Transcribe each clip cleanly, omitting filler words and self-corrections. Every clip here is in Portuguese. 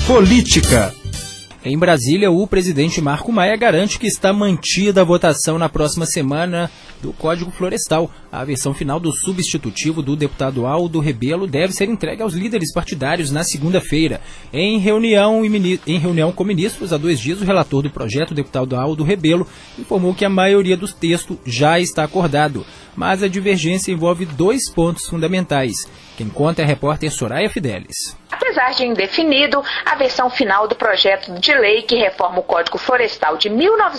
Política. Em Brasília, o presidente Marco Maia garante que está mantida a votação na próxima semana do Código Florestal. A versão final do substitutivo do deputado Aldo Rebelo deve ser entregue aos líderes partidários na segunda-feira. Em reunião com ministros, há 2 dias, o relator do projeto, o deputado Aldo Rebelo, informou que a maioria dos textos já está acordado, mas a divergência envolve 2 pontos fundamentais. Quem conta é a repórter Soraya Fidelis. Apesar de indefinido, a versão final do projeto de lei que reforma o Código Florestal de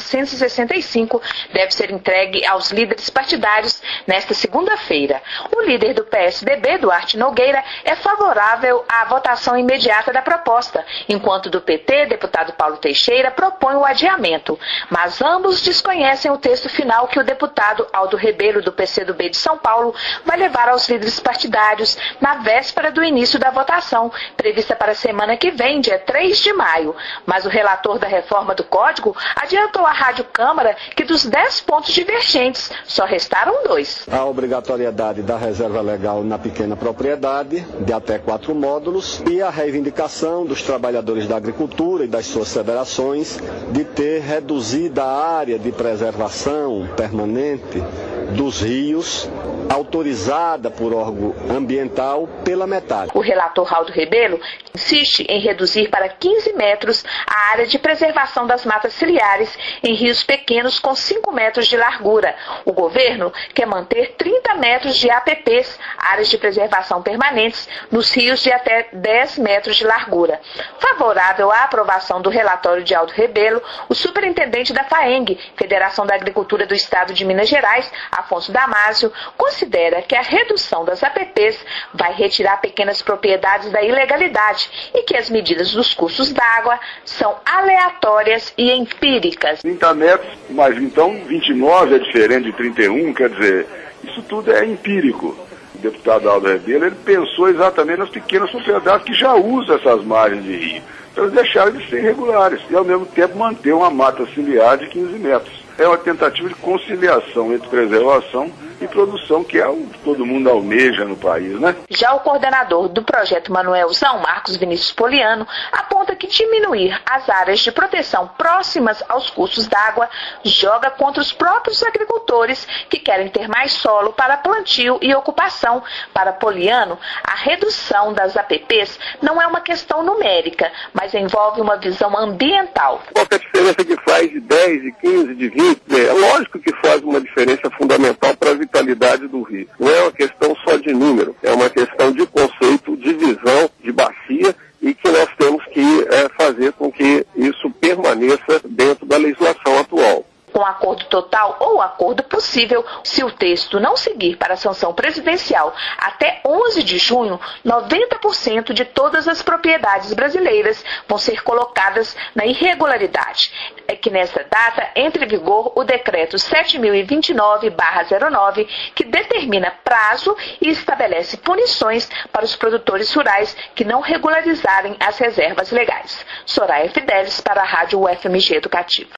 1965 deve ser entregue aos líderes partidários nesta segunda-feira. O líder do PSDB, Duarte Nogueira, é favorável à votação imediata da proposta, enquanto do PT, deputado Paulo Teixeira, propõe o adiamento. Mas ambos desconhecem o texto final que o deputado Aldo Rebelo, do PCdoB de São Paulo, vai levar aos líderes partidários na véspera do início da votação, prevista para a semana que vem, dia 3 de maio. Mas o relator da reforma do Código adiantou à Rádio Câmara que dos 10 pontos divergentes, só restaram 2. A obrigatoriedade da reserva legal na pequena propriedade, de até 4 módulos, e a reivindicação dos trabalhadores da agricultura e das suas federações de ter reduzida a área de preservação permanente dos rios, autorizada por órgão ambiental, pela metade. O relator Aldo Rebelo insiste em reduzir para 15 metros a área de preservação das matas ciliares em rios pequenos com 5 metros de largura. O governo quer manter 30 metros de APPs, áreas de preservação permanentes, nos rios de até 10 metros de largura. Favorável à aprovação do relatório de Aldo Rebelo, o superintendente da FAENG, Federação da Agricultura do Estado de Minas Gerais, Afonso Damásio, considera que a redução das APPs vai retirar pequenas propriedades da ilegalidade e que as medidas dos cursos d'água são aleatórias e empíricas. 30 metros, mas então 29 é diferente de 31, quer dizer, isso tudo é empírico. O deputado Aldo Rebelo, ele pensou exatamente nas pequenas propriedades que já usam essas margens de rio. Então eles deixaram de ser irregulares e ao mesmo tempo manter uma mata ciliar de 15 metros. É uma tentativa de conciliação entre preservação e produção, que é o que todo mundo almeja no país, né? Já o coordenador do projeto Manuelzão, Marcos Vinícius Poliano, aponta que diminuir as áreas de proteção próximas aos cursos d'água joga contra os próprios agricultores que querem ter mais solo para plantio e ocupação. Para Poliano, a redução das APPs não é uma questão numérica, mas envolve uma visão ambiental. Qual é a diferença que faz de 10, de 15, de 20? É lógico que faz uma diferença fundamental para a vitalidade do rio. Não é uma questão só de número, é uma questão de conceito, de visão, de bacia, e que nós temos que fazer com que isso permaneça dentro da legislação atual. Com acordo total ou acordo possível, se o texto não seguir para a sanção presidencial até 11 de junho, 90% de todas as propriedades brasileiras vão ser colocadas na irregularidade. É que nessa data entra em vigor o decreto 7029/09, que determina prazo e estabelece punições para os produtores rurais que não regularizarem as reservas legais. Soraya Fidelis para a Rádio UFMG Educativa.